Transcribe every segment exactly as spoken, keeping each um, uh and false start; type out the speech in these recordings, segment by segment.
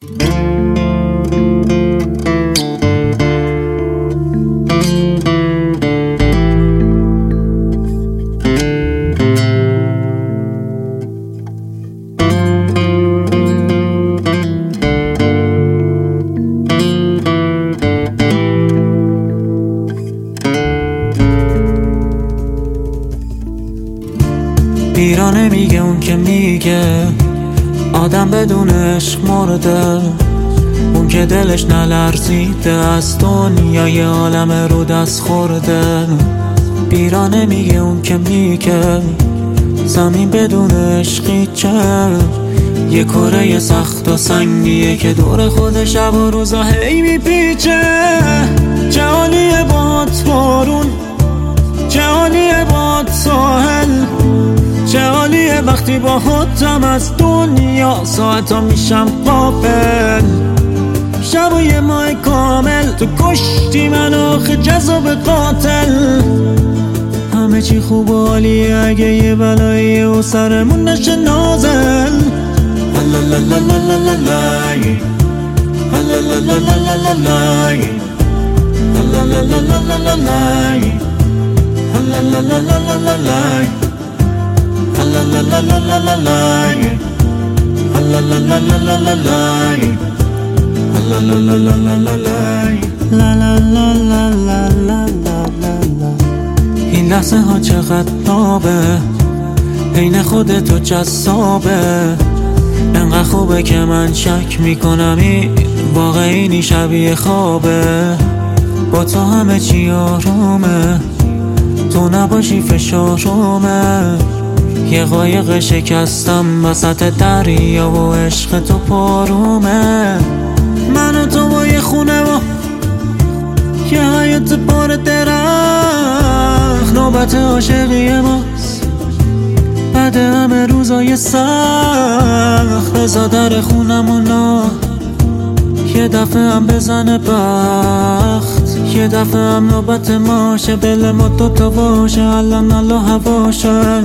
پیرانه میگه اون که میگه آدم بدون عشق مرده، اون که دلش نلرزیده از دنیای عالم رو دست خورده. پیرانه میگه اون که میگه زمین بدون عشقی چه، یه کره سخت و سنگیه که دور خود شب و روزا هی میپیچه. چه عالیه باد بارون، چه عالیه باد ساحل، چه عالیه وقتی با خودم از دنیا ساعتا میشم قافل. شب و یه ماه کامل تو کشتی من آخه جذاب قاتل. همه چی خوب و عالیه اگه یه بلاییه و سرمون نشه نازل. این لحظه ها چقدر نابه، عین خودتو جذابه. انقدر خوبه که من شک میکنم این واقعی شبیه خوابه. با تو همه چی آرومه، تو نباشی فشارمه. یه قایق شکستم وسط دریا و عشق تو پارومه. من و تو با یه خونه و یه حیات پر درخت، نوبت عاشقی ماست بعد همه روزای سخت. رضا در خونمونا یه دفعه هم بزنه بخت، یه دفعه هم نوبت ماشه دل ما دوتا باشه الان الله هواشه.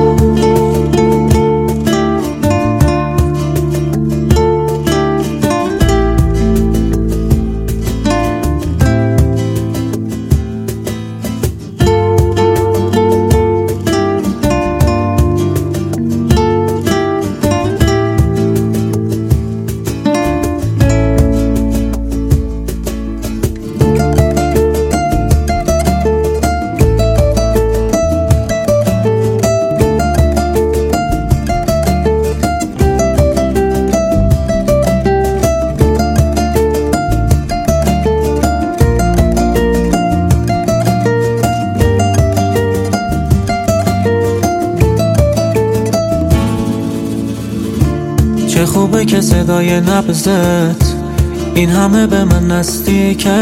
چه خوبه که صدای نبضت این همه به من نزدیکه.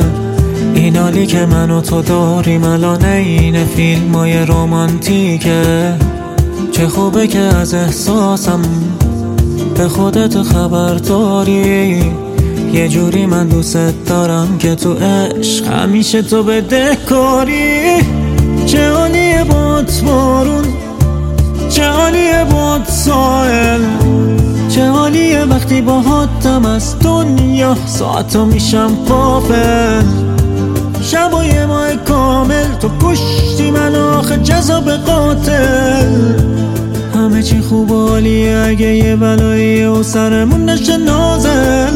این حالی که من و تو داریم الان این فیلمای رومانتیکه. چه خوبه که از احساسم به خودت خبر داری. یه جوری من دوست دارم که تو عشق همیشه تو بدهکاری. چه عالیه باد بارون، چه عالیه باد ساحل، چه عالیه وقتی با خودم از دنیا ساعتا میشم غافل. شب و یه ماه کامل تو کشتی من آخه جذاب قاتل. همه چی خوب و عالیه اگه یه بلاییه و سرمون نشه نازل.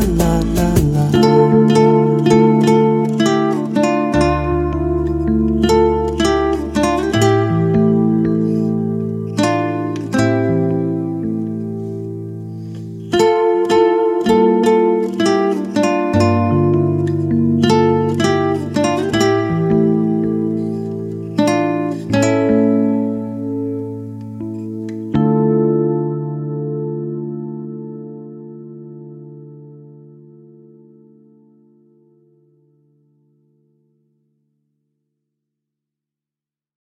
La